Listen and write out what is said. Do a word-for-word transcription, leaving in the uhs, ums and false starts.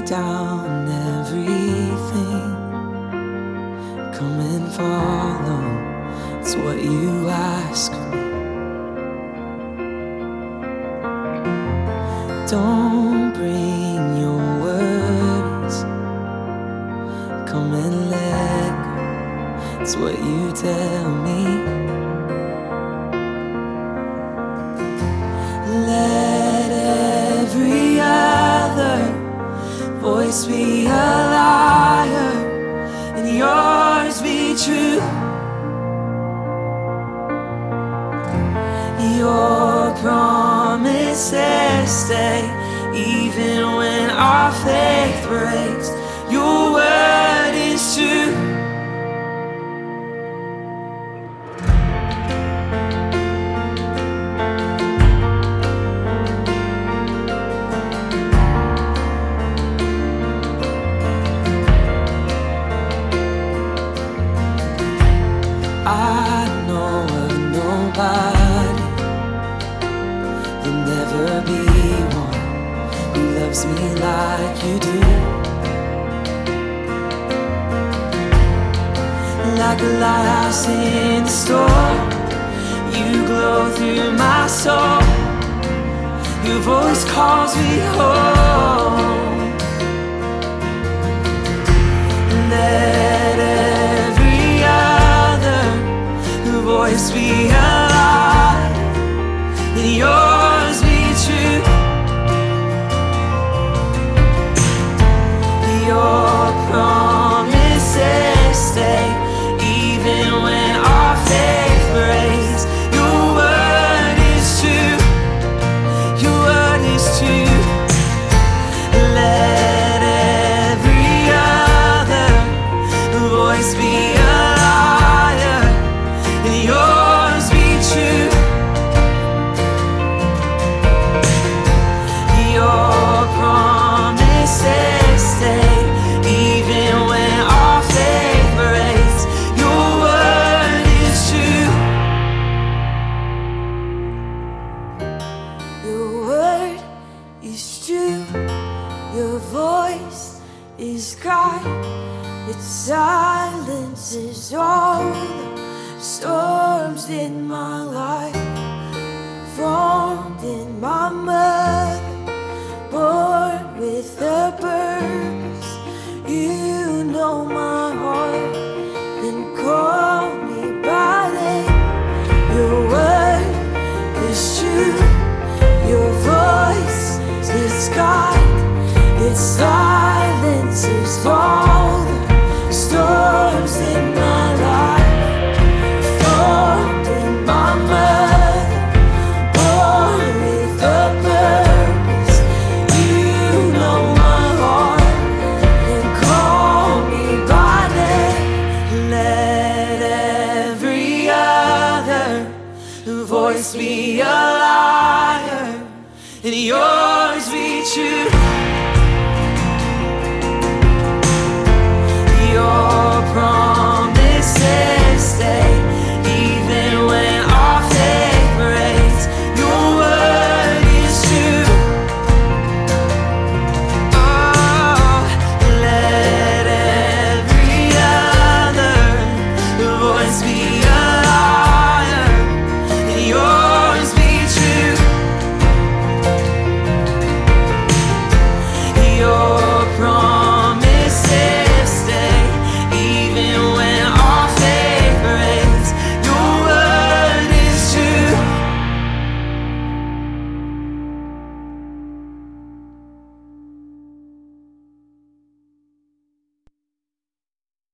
down everything. Come and follow, it's what you ask of me. Don't bring your worries, come and let go, it's what you tell me. Let every other voice be a liar and yours be true. Your promises stay even when our faith breaks. Your word is true. I know of nobody, there'll never be one who loves me like you do. Like a lighthouse in the storm, you glow through my soul. Your voice calls me home. Let every other voice be alive and yours be true. Your promises stay even when our faith breaks. Your word is true. Your word is true. Let every other voice be a liar and yours be true. Your promises stay even when our faith breaks. Your word is true. Your word is true. Your voice is kind. It silences all the storms in my life. Formed in my mother, born with a purpose. You know my heart and call me by name. Your word is true. Your voice is kind. It silences all the storms in my life. Formed in my mother, born with a purpose. You know my heart and call me by name. Let every other voice be a liar and yours be true.